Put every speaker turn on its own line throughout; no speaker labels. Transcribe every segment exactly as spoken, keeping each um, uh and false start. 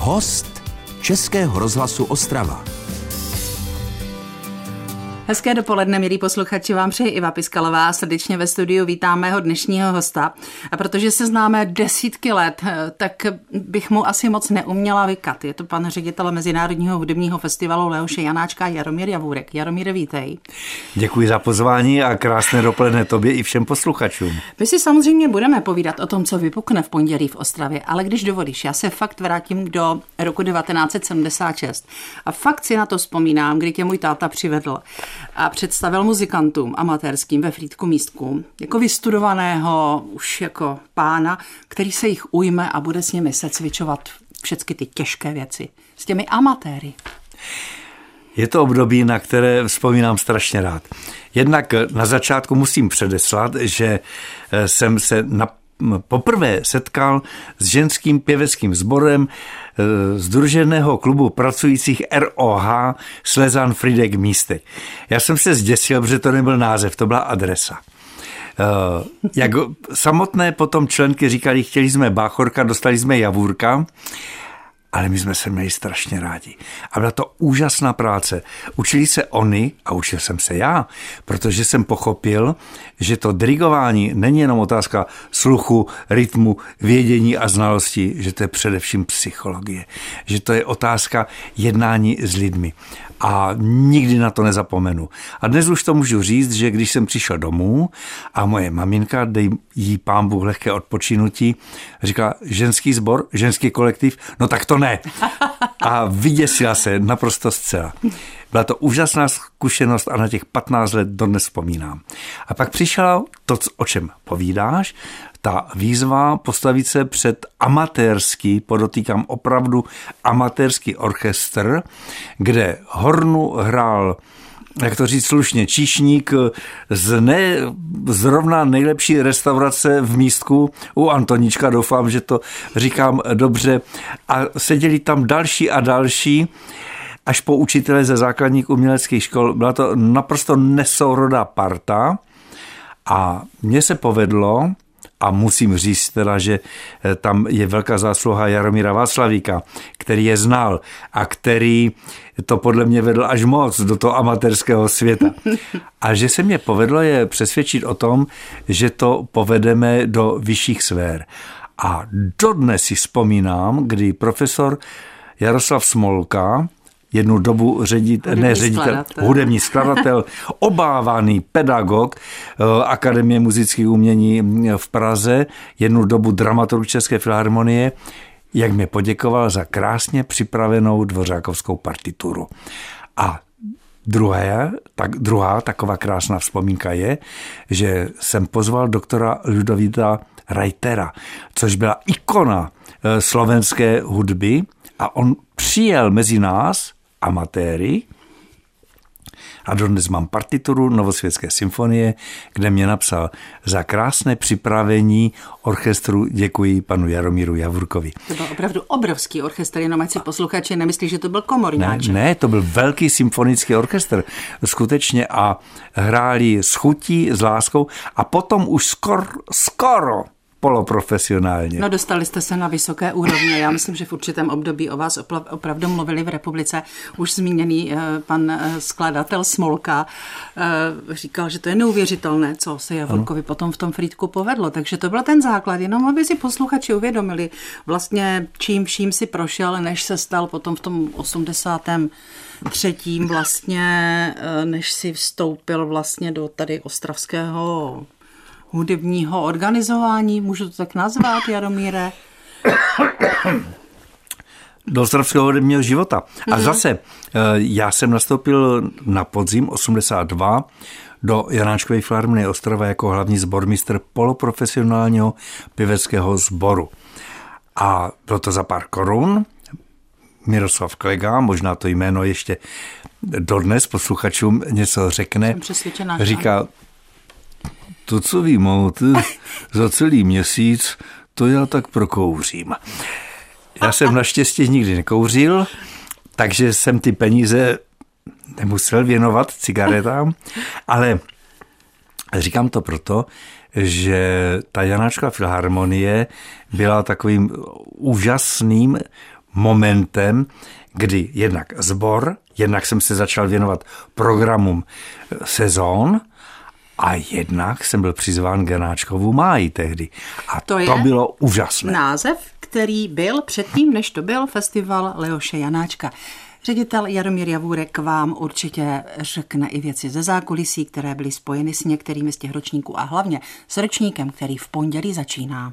Host Českého rozhlasu Ostrava.
Hezké dopoledne, milí posluchači, vám přeji Iva Piskalová. Srdečně ve studiu vítám mého dnešního hosta. A protože se známe desítky let, tak bych mu asi moc neuměla vykat. Je to pan ředitel Mezinárodního hudebního festivalu Leoše Janáčka Jaromír Javůrek. Jaromíre, vítej.
Děkuji za pozvání a krásné dopoledne tobě i všem posluchačům.
My si samozřejmě budeme povídat o tom, co vypukne v pondělí v Ostravě, ale když dovolíš, já se fakt vrátím do roku devatenáct set sedmdesát šest. A fakt si na to vzpomínám, kdy tě můj táta přivedl a představil muzikantům amatérským ve Frýdku Místku jako vystudovaného už jako pána, který se jich ujme a bude s nimi secvičovat všechny ty těžké věci. S těmi amatéry.
Je to období, na které vzpomínám strašně rád. Jednak na začátku musím předeslat, že jsem se na poprvé setkal s ženským pěveckým sborem Sdruženého klubu pracujících R O H Slezan Frýdek Místek. Já jsem se zděsil, protože to nebyl název, to byla adresa. Jak samotné potom členky říkali, chtěli jsme Báchorka, dostali jsme Javůrka, ale my jsme se měli strašně rádi. A byla to úžasná práce. Učili se oni a učil jsem se já, protože jsem pochopil, že to dirigování není jenom otázka sluchu, rytmu, vědění a znalosti, že to je především psychologie, že to je otázka jednání s lidmi. A nikdy na to nezapomenu. A dnes už to můžu říct, že když jsem přišel domů a moje maminka, dej jí pán Bůh lehké odpočinutí, říkala, ženský sbor, ženský kolektiv, no tak to ne. A vyděsila se naprosto zcela. Byla to úžasná zkušenost a na těch patnáct let dodnes vzpomínám. A pak přišlo to, o čem povídáš, ta výzva postavit se před amatérský, podotýkám opravdu amatérský orchestr, kde hornu hrál, jak to říct slušně, číšník z ne zrovna nejlepší restaurace v Místku u Antoníčka, doufám, že to říkám dobře, a seděli tam další a další, až po učitele ze základních uměleckých škol. Byla to naprosto nesourodá parta a mně se povedlo, a musím říct teda, že tam je velká zásluha Jaromíra Václavíka, který je znal a který to podle mě vedl až moc do toho amatérského světa. A že se mě povedlo je přesvědčit o tom, že to povedeme do vyšších sfér. A dodnes si vzpomínám, kdy profesor Jaroslav Smolka, jednu dobu ředit, hudební ne ředitel, skladatel. hudební skladatel, obávaný pedagog Akademie muzických umění v Praze, jednu dobu dramaturg České filharmonie, jak mě poděkoval za krásně připravenou dvořákovskou partituru. A druhé, tak, druhá taková krásná vzpomínka je, že jsem pozval doktora Ludovíta Reitera, což byla ikona slovenské hudby, a on přijel mezi nás, amatéry, a dodnes mám partituru Novosvětské symfonie, kde mě napsal: za krásné připravení orchestru děkuji panu Jaromíru Javůrkovi.
To byl opravdu obrovský orchestr, jenom ať si posluchači nemyslí, že to byl komorňáček.
Ne, ne, to byl velký symfonický orchestr, skutečně, a hráli s chutí, s láskou a potom už skoro, skoro poloprofesionálně.
No, dostali jste se na vysoké úrovně. Já myslím, že v určitém období o vás opravdu mluvili v republice. Už zmíněný pan skladatel Smolka říkal, že to je neuvěřitelné, co se Javůrkovi potom v tom Frýdku povedlo. Takže to byl ten základ, jenom aby si posluchači uvědomili vlastně, čím vším si prošel, než se stal potom v tom osmdesátém třetím vlastně, než si vstoupil vlastně do tady ostravského hudebního organizování, můžu to tak nazvat, Jaromíre?
Do ostravského hudebního života. A zase, já jsem nastoupil na podzim osmdesát dva do Janáčkové filharmonie Ostrava jako hlavní sbormistr poloprofesionálního pěveckého sboru. A bylo to za pár korun. Miroslav Klega, možná to jméno ještě dodnes posluchačům něco řekne, říká: to, co vy máte za celý měsíc, to já tak prokouřím. Já jsem naštěstí nikdy nekouřil, takže jsem ty peníze nemusel věnovat cigaretám, ale říkám to proto, že ta Janáčková filharmonie byla takovým úžasným momentem, kdy jednak sbor, jednak jsem se začal věnovat programům sezón a jednak jsem byl přizván k Janáčkovu máji tehdy. A to, to bylo úžasné.
Název, který byl předtím, než to byl festival Leoše Janáčka. Ředitel Jaromír Javůrek vám určitě řekne i věci ze zákulisí, které byly spojeny s některými z těch ročníků a hlavně s ročníkem, který v pondělí začíná.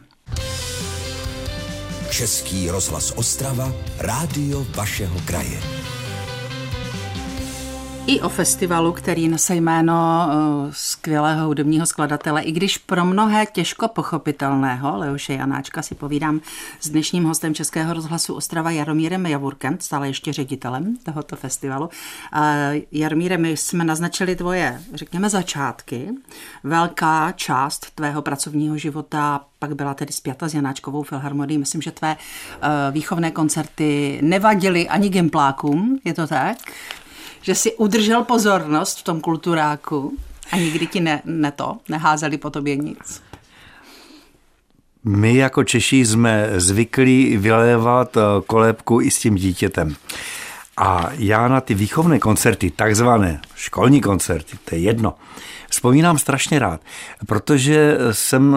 Český rozhlas Ostrava, rádio vašeho kraje.
I o festivalu, který nese jméno skvělého hudebního skladatele, i když pro mnohé těžko pochopitelného Leoše Janáčka, si povídám s dnešním hostem Českého rozhlasu Ostrava Jaromírem Javůrkem, stále ještě ředitelem tohoto festivalu. Jaromíre, my jsme naznačili tvoje, řekněme, začátky. Velká část tvého pracovního života pak byla tedy spjata s Janáčkovou filharmonií. Myslím, že tvé výchovné koncerty nevadily ani gimplákům, je to tak? Že si udržel pozornost v tom kulturáku a nikdy ti ne, ne to, neházeli po tobě nic.
My jako Češi jsme zvyklí vylévat kolébku i s tím dítětem. A já na ty výchovné koncerty, takzvané školní koncerty, to je jedno, vzpomínám strašně rád, protože jsem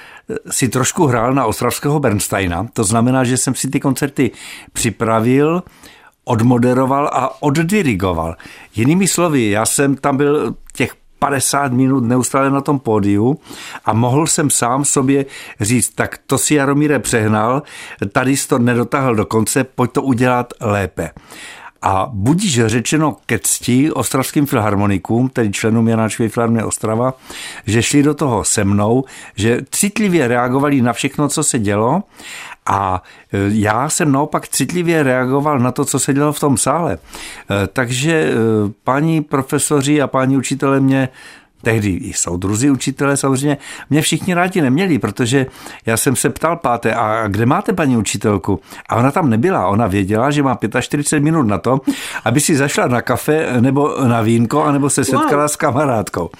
si trošku hrál na ostravského Bernsteina, to znamená, že jsem si ty koncerty připravil, odmoderoval a oddirigoval. Jinými slovy, já jsem tam byl těch padesát minut neustále na tom pódiu a mohl jsem sám sobě říct, tak to si Jaromíre přehnal, tady jsi to nedotáhl do konce, pojď to udělat lépe. A budíž řečeno ke cti ostravským filharmonikům, tedy členům Janáčkovy filharmonie Ostrava, že šli do toho se mnou, že citlivě reagovali na všechno, co se dělo, a já jsem naopak citlivě reagoval na to, co se dělo v tom sále. Takže páni profesoři a páni učitelé mě, tehdy i soudruzi učitelé samozřejmě, mě všichni rádi neměli, protože já jsem se ptal páté, a kde máte paní učitelku? A ona tam nebyla, ona věděla, že má čtyřicet pět minut na to, aby si zašla na kafe nebo na vínko, anebo se setkala wow. s kamarádkou.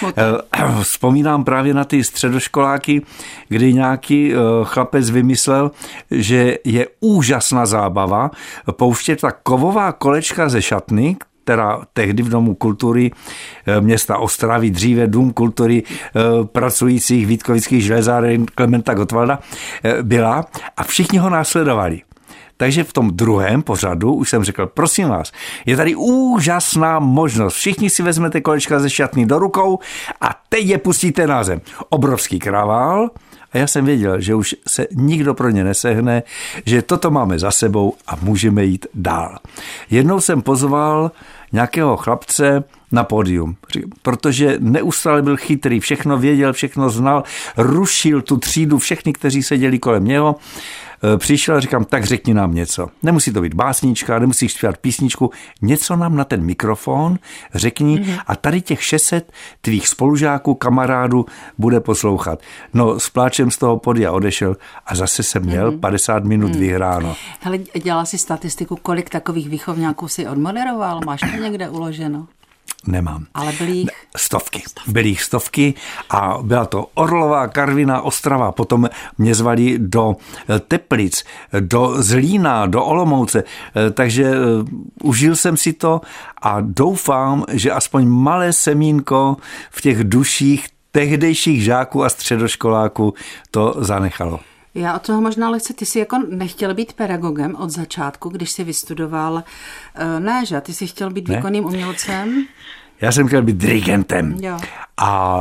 Vzpomínám právě na ty středoškoláky, kdy nějaký chlapec vymyslel, že je úžasná zábava pouštět ta kovová kolečka ze šatny, která tehdy v Domu kultury města Ostravy, dříve Dům kultury pracujících vítkovických železáren Klementa Gottwalda byla, a všichni ho následovali. Takže v tom druhém pořadu už jsem řekl, prosím vás, je tady úžasná možnost. Všichni si vezmete kolečka ze šatny do rukou a teď je pustíte na zem. Obrovský kravál. A já jsem věděl, že už se nikdo pro ně nesehne, že toto máme za sebou a můžeme jít dál. Jednou jsem pozval nějakého chlapce na pódium, protože neustále byl chytrý, všechno věděl, všechno znal, rušil tu třídu, všechny, kteří seděli kolem něho. Přišel a říkám, tak řekni nám něco. Nemusí to být básnička, nemusíš zpívat písničku, něco nám na ten mikrofon řekni mm-hmm. a tady těch šest set tvých spolužáků, kamarádů bude poslouchat. No, s pláčem z toho podia odešel a zase jsem měl mm-hmm. padesát minut mm. vyhráno.
Hele, dělal jsi statistiku, kolik takových výchovňáků si odmoderoval? Máš to někde uloženo?
Nemám.
Ale byly jich?
Stovky. Byly jich stovky a byla to Orlová, Karviná, Ostrava. Potom mě zvali do Teplic, do Zlína, do Olomouce. Takže užil jsem si to a doufám, že aspoň malé semínko v těch duších tehdejších žáků a středoškoláků to zanechalo.
Já od toho možná lehce, ty jsi jako nechtěl být pedagogem od začátku, když jsi vystudoval, ne, že? Ty jsi chtěl být ne? výkonným umělcem?
Já jsem chtěl být dirigentem.
Jo.
A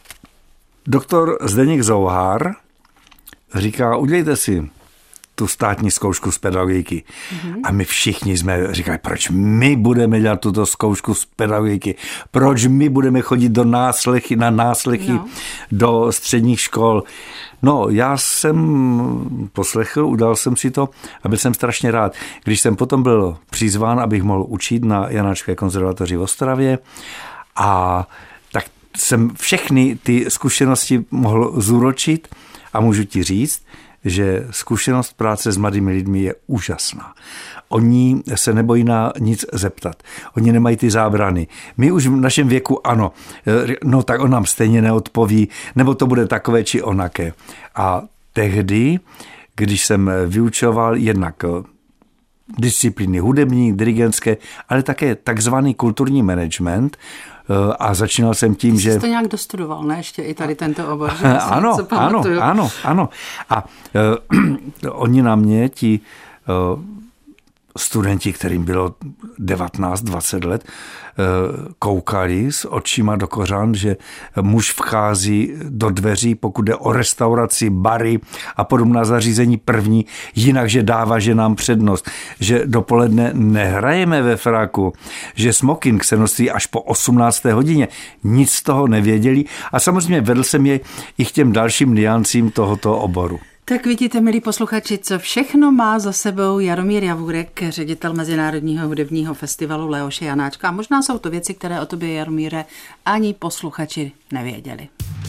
doktor Zdeněk Zouhar říká, udělejte si tu státní zkoušku z pedagogiky. Mm-hmm. A my všichni jsme říkali, proč my budeme dělat tuto zkoušku z pedagogiky? Proč my budeme chodit do náslechy, na náslechy no. do středních škol? No, já jsem poslechl, udal jsem si to a byl jsem strašně rád. Když jsem potom byl přizván, abych mohl učit na Janáčkové konzervatoři v Ostravě, a tak jsem všechny ty zkušenosti mohl zúročit a můžu ti říct, že zkušenost práce s mladými lidmi je úžasná. Oni se nebojí na nic zeptat. Oni nemají ty zábrany. My už v našem věku ano, no tak on nám stejně neodpoví, nebo to bude takové či onaké. A tehdy, když jsem vyučoval jednak disciplíny hudební, dirigentské, ale také takzvaný kulturní management. A začínal jsem tím,
Ty
že...
jsi to nějak dostudoval, ne? Ještě i tady tento obor. Že
ano, ano, ano, ano. A uh, oni na mě, ti uh, studenti, kterým bylo devatenáct dvacet let, koukali s očima do kořán, že muž vchází do dveří, pokud jde o restauraci, bary a podobná zařízení první, jinak, že dává ženám přednost, že dopoledne nehrajeme ve fraku, že smoking se nosí až po osmnácté hodině. Nic z toho nevěděli a samozřejmě vedl jsem je i k těm dalším niancím tohoto oboru.
Tak vidíte, milí posluchači, co všechno má za sebou Jaromír Javůrek, ředitel Mezinárodního hudebního festivalu Leoše Janáčka. A možná jsou to věci, které o tobě, Jaromíre, ani posluchači nevěděli.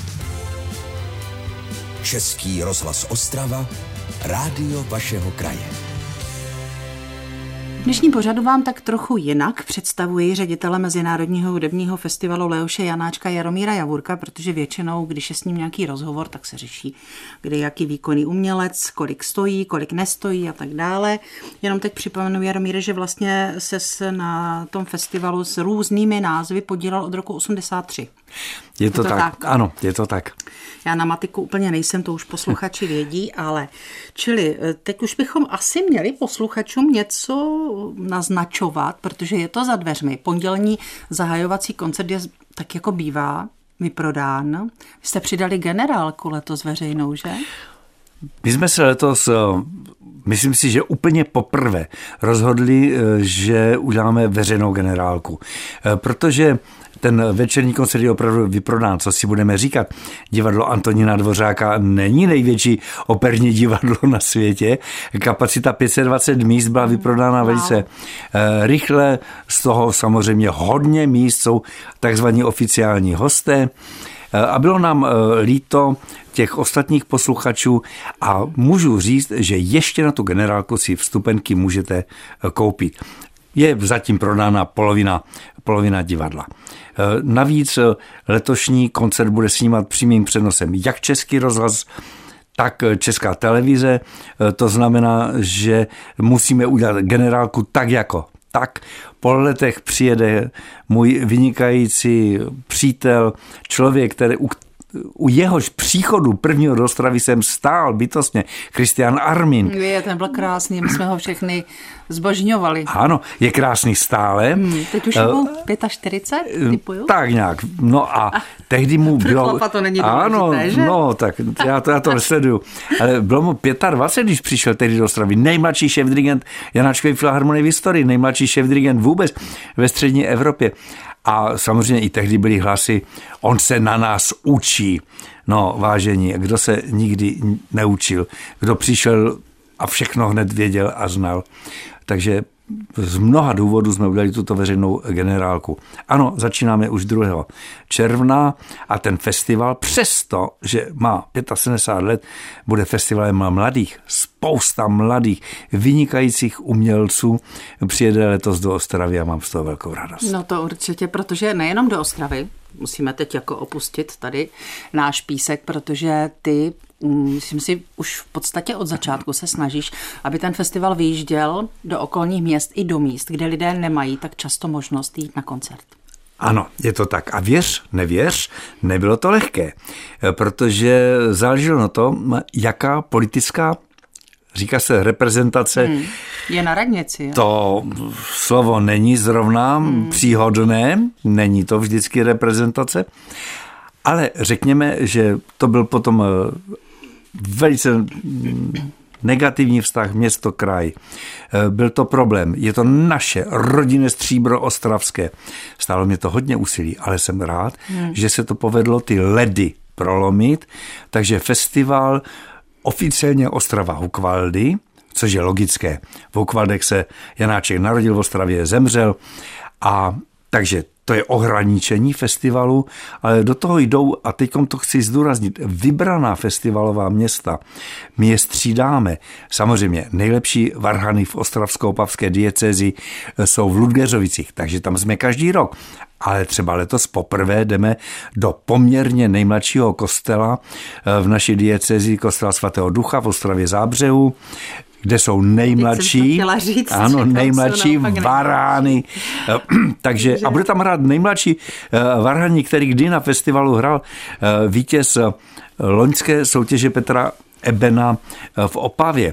Český rozhlas Ostrava, rádio vašeho kraje.
V dnešním pořadu vám tak trochu jinak představuji ředitele Mezinárodního hudebního festivalu Leoše Janáčka Jaromíra Javůrka, protože většinou, když je s ním nějaký rozhovor, tak se řeší, kde jaký výkonný umělec, kolik stojí, kolik nestojí a tak dále. Jenom teď připomenu, Jaromíre, že vlastně se na tom festivalu s různými názvy podílel od roku osmdesát tři.
Je to, je to tak. tak, ano, je to tak.
Já na matiku úplně nejsem, to už posluchači vědí, ale čili teď už bychom asi měli posluchačům něco naznačovat, protože je to za dveřmi. Pondělní zahajovací koncert je, tak jako bývá, vyprodán. Vy jste přidali generálku letos veřejnou, že?
My jsme se letos, myslím si, že úplně poprvé rozhodli, že uděláme veřejnou generálku, protože ten večerní koncert je opravdu vyprodán, co si budeme říkat. Divadlo Antonína Dvořáka není největší operní divadlo na světě. Kapacita pět set dvacet míst byla vyprodána wow. velice rychle. Z toho samozřejmě hodně míst jsou takzvaní oficiální hosté. A bylo nám líto těch ostatních posluchačů a můžu říct, že ještě na tu generálku si vstupenky můžete koupit. Je zatím prodána polovina, polovina divadla. Navíc letošní koncert bude snímat přímým přenosem jak Český rozhlas, tak Česká televize. To znamená, že musíme udělat generálku tak jako tak. Po letech přijede můj vynikající přítel, člověk, který u U jehož příchodu prvního do Ostravy jsem stál bytostně, Kristián Armin.
Je, ten byl krásný, my jsme ho všechny zbožňovali.
Ano, je krásný stále. Hmm,
teď už je mu čtyřicet pět, typuju?
Tak nějak, no a tehdy mu
pro
bylo...
chlapa to není
ano,
důležité, že?
No, tak já to, já to nesleduju. Ale bylo mu dvacet pět, když přišel tehdy do Ostravy. Nejmladší šéfdirigent Janáčkovy filharmonie v historii, nejmladší šéfdirigent vůbec ve střední Evropě. A samozřejmě i tehdy byly hlasy, on se na nás učí. No, vážení, kdo se nikdy neučil, kdo přišel a všechno hned věděl a znal. Takže z mnoha důvodů jsme udělali tuto veřejnou generálku. Ano, začínáme už druhého června a ten festival, přesto, že má sedmdesát pět let, bude festivalem mladých. Spousta mladých, vynikajících umělců přijede letos do Ostravy a mám z toho velkou radost.
No to určitě, protože nejenom do Ostravy, musíme teď jako opustit tady náš písek, protože ty, myslím si, už v podstatě od začátku se snažíš, aby ten festival vyjížděl do okolních měst i do míst, kde lidé nemají tak často možnost jít na koncert.
Ano, je to tak. A věř, nevěř, nebylo to lehké, protože záleželo na tom, jaká politická, říká se reprezentace. Hmm,
je na radnici. Jo?
To slovo není zrovna hmm. příhodné, není to vždycky reprezentace, ale řekněme, že to byl potom velice negativní vztah město-kraj. Byl to problém. Je to naše rodinné stříbro ostravské. Stálo mě to hodně úsilí, ale jsem rád, hmm. že se to povedlo ty ledy prolomit. Takže festival oficiálně Ostrava Hukvaldy, což je logické. V Hukvaldech se Janáček narodil, v Ostravě zemřel a takže to je ohraničení festivalu, ale do toho jdou, a teď to chci zdůraznit, vybraná festivalová města. My je střídáme. Samozřejmě nejlepší varhany v ostravsko-opavské diecézi jsou v Ludgeřovicích, takže tam jsme každý rok. Ale třeba letos poprvé jdeme do poměrně nejmladšího kostela v naší diecézi, kostela svatého Ducha v Ostravě Zábřehu, kde jsou nejmladší,
říct,
ano, nejmladší varány, takže a bude tam hrát nejmladší varhaní, který kdy na festivalu hrál vítěz loňské soutěže Petra Ebena v Opavě.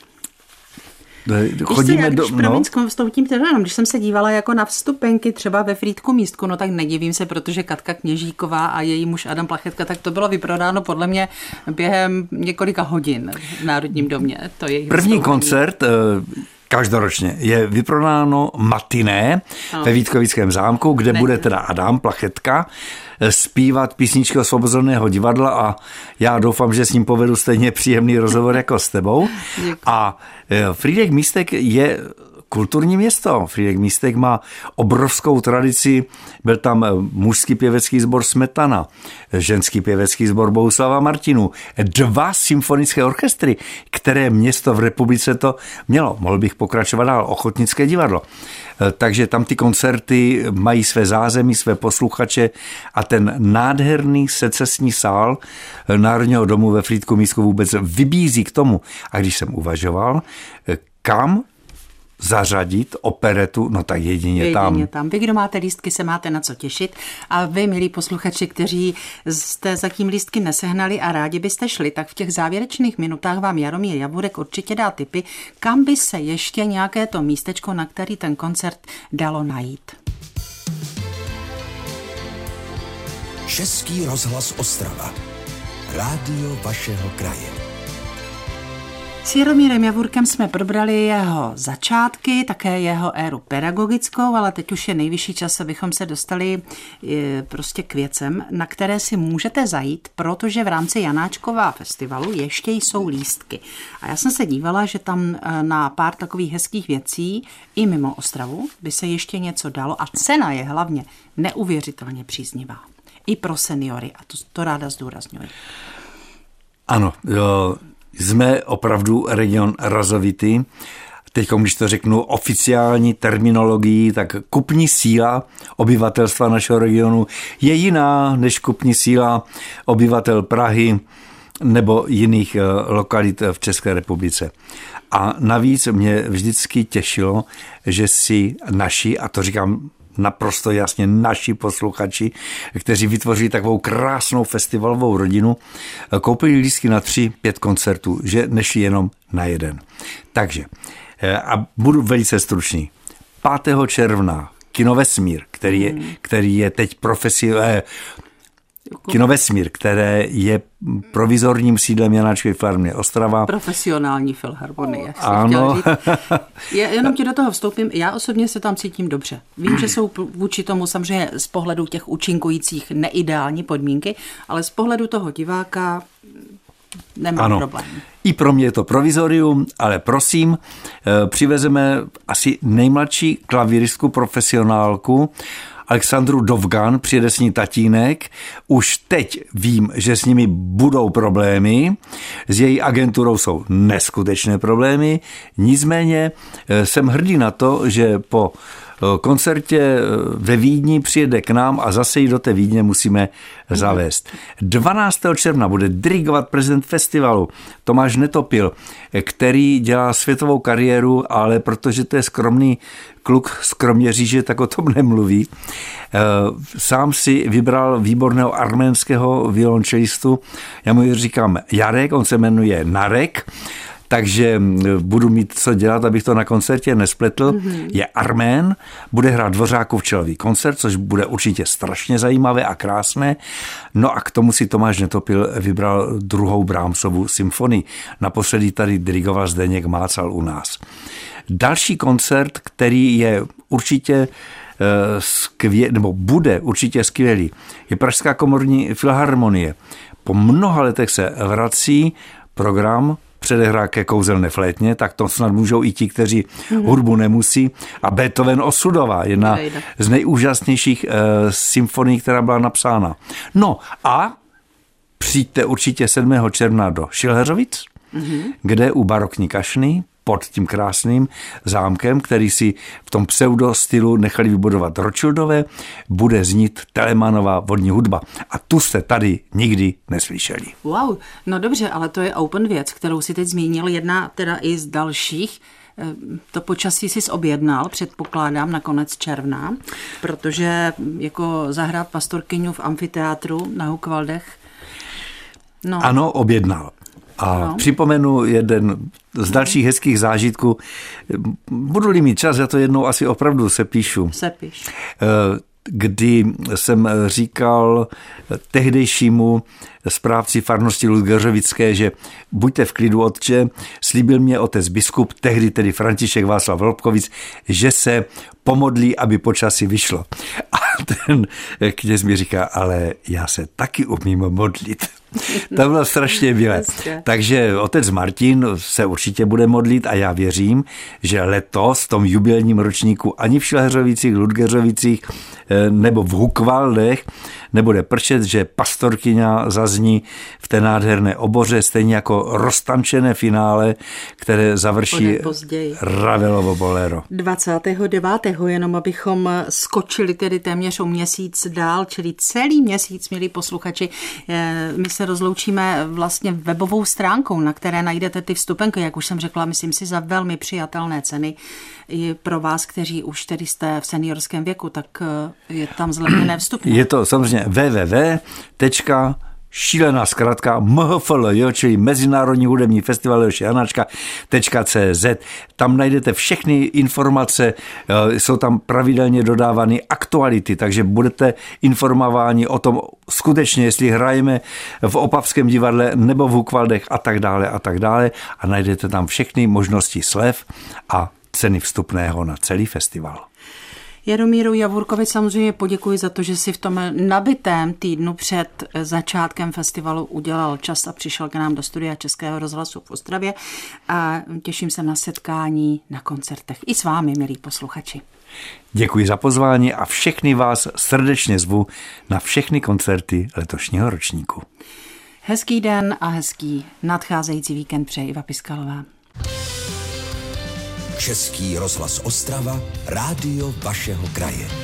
Chodíme se, do... No. S tím jenom, když jsem se dívala jako na vstupenky třeba ve Frýdku Místku, no tak nedivím se, protože Katka Kněžíková a její muž Adam Plachetka, tak to bylo vyprodáno podle mě během několika hodin v Národním domě. To je
První vystoupení. Koncert každoročně je vyprodáno matiné no. ve Vítkovickém zámku, kde ne. bude teda Adam Plachetka zpívat písničky Osvobozeného divadla a já doufám, že s ním povedu stejně příjemný rozhovor jako s tebou. Děkuji. A Frýdek Místek je kulturní město. Frýdek Místek má obrovskou tradici. Byl tam mužský pěvecký sbor Smetana, ženský pěvecký sbor Bohuslava Martinů, dva symfonické orchestry, které město v republice to mělo. Mohl bych pokračovat dál. Ochotnické divadlo. Takže tam ty koncerty mají své zázemí, své posluchače a ten nádherný secesní sál Národního domu ve Frýdku Místku vůbec vybízí k tomu. A když jsem uvažoval, kam zařadit operetu, no tak jedině, jedině tam.
Jedině tam. Vy, kdo máte lístky, se máte na co těšit a vy, milí posluchači, kteří jste zatím lístky nesehnali a rádi byste šli, tak v těch závěrečných minutách vám Jaromír Javurek určitě dá tipy, kam by se ještě nějaké to místečko, na který ten koncert dalo najít.
Český rozhlas Ostrava. Rádio vašeho kraje.
S Jaromírem Javurkem jsme probrali jeho začátky, také jeho éru pedagogickou, ale teď už je nejvyšší čas, abychom se dostali prostě k věcem, na které si můžete zajít, protože v rámci Janáčkova festivalu ještě jsou lístky. A já jsem se dívala, že tam na pár takových hezkých věcí i mimo Ostravu by se ještě něco dalo a cena je hlavně neuvěřitelně příznivá. I pro seniory a to, to ráda zdůrazňuji.
Ano, jo. Jsme opravdu region razovitý. Teď, když to řeknu oficiální terminologií, tak kupní síla obyvatelstva našeho regionu je jiná než kupní síla obyvatel Prahy nebo jiných lokalit v České republice. A navíc mě vždycky těšilo, že si naši, a to říkám naprosto jasně, naši posluchači, kteří vytvoří takovou krásnou festivalovou rodinu, koupili lístky na tři, pět koncertů, že nešli jenom na jeden. Takže, a budu velice stručný, pátého června Kino Vesmír, který je, který je teď profesionální, Kino Vesmír, které je provizorním sídlem Janáčkovy filharmonie Ostrava.
Profesionální filharmonie.
Ano.
Já jenom ti do toho vstoupím. Já osobně se tam cítím dobře. Vím, že jsou vůči tomu samozřejmě z pohledu těch účinkujících neideální podmínky, ale z pohledu toho diváka nemám ano. problém.
I pro mě je to provizorium, ale prosím, přivezeme asi nejmladší klavíristku profesionálku, Alexandru Dovgan, přijede s ní tatínek. Už teď vím, že s nimi budou problémy. S její agenturou jsou neskutečné problémy. Nicméně jsem hrdý na to, že po koncertě ve Vídni přijede k nám a zase ji do té Vídně musíme zavést. dvanáctého června bude dirigovat prezident festivalu Tomáš Netopil, který dělá světovou kariéru, ale protože to je skromný kluk z Kroměříže, tak o tom nemluví. Sám si vybral výborného arménského violončelistu. Já mu říkám Jarek, on se jmenuje Narek, takže budu mít co dělat, abych to na koncertě nespletl. Mm-hmm. Je Armén, bude hrát Dvořákův čelový koncert, což bude určitě strašně zajímavé a krásné. No a k tomu si Tomáš Netopil vybral druhou Brahmsovu symfonii. Naposledy tady dirigoval Zdeněk Mácal u nás. Další koncert, který je určitě skvělý, nebo bude určitě skvělý, je Pražská komorní filharmonie. Po mnoha letech se vrací program předehrá ke kouzelné flétně, tak to snad můžou i ti, kteří mm-hmm. hudbu nemusí. A Beethoven Osudová, jedna Jejda. z nejúžasnějších uh, symfonií, která byla napsána. No a přijďte určitě sedmého června do Šilheřovic, mm-hmm. kde u barokní kašny pod tím krásným zámkem, který si v tom pseudo stylu nechali vybudovat Rothschildové, bude znít Telemannová vodní hudba. A tu jste tady nikdy neslyšeli.
Wow, no dobře, ale to je open věc, kterou si teď zmínil, jedna teda i z dalších. To počasí jsi objednal, předpokládám, na konec června, protože jako zahrát Pastorkyňu v amfiteátru na Hukvaldech. No.
Ano, objednal. A no. Připomenu jeden z dalších hezkých zážitků. Budu-li mít čas, já to jednou asi opravdu sepíšu.
Sepíš.
Kdy jsem říkal tehdejšímu správci farnosti Ludgeřovické, že buďte v klidu, otče, slíbil mě otec biskup, tehdy tedy František Václav Lobkovic, že se pomodlí, aby počasí vyšlo. A ten kněz mi říká, ale já se taky umím modlit. To bylo strašně milé. Takže otec Martin se určitě bude modlit a já věřím, že letos v tom jubilejním ročníku ani v Šileřovicích, Ludgeřovicích nebo v Hukvaldech nebude pršet, že Pastorkyňa zazní v té nádherné oboře, stejně jako roztančené finále, které završí Ravelovo bolero.
dvacátého devátého jenom abychom skočili tedy téměř o měsíc dál, čili celý měsíc, milí posluchači, my se rozloučíme vlastně webovou stránkou, na které najdete ty vstupenky, jak už jsem řekla, myslím si za velmi přijatelné ceny i pro vás, kteří už tedy jste v seniorském věku, tak je tam zlevněné vstupné.
Je to samozřejmě www. Šílená zkratka M H F L J, čili Mezinárodní hudební festival Leoše Janáčka .cz. Tam najdete všechny informace, jsou tam pravidelně dodávány aktuality, takže budete informováni o tom skutečně, jestli hrajeme v Opavském divadle nebo v Hukvaldech a tak dále a tak dále a najdete tam všechny možnosti slev a ceny vstupného na celý festival.
Jaromíru Javurkovi samozřejmě poděkuji za to, že si v tom nabitém týdnu před začátkem festivalu udělal čas a přišel k nám do studia Českého rozhlasu v Ostravě a těším se na setkání na koncertech i s vámi, milí posluchači.
Děkuji za pozvání a všechny vás srdečně zvu na všechny koncerty letošního ročníku.
Hezký den a hezký nadcházející víkend přeji Iva Piskalová.
Český rozhlas Ostrava, rádio vašeho kraje.